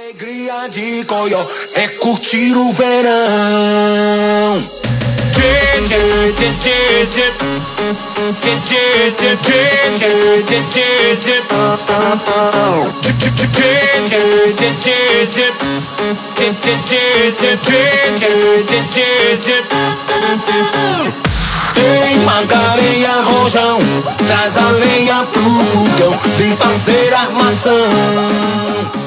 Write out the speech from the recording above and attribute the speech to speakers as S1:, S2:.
S1: Alegria de Goió é curtir o verão. Tem Magareia, Rojão, traz a lenha pro fogão, vem fazer armação.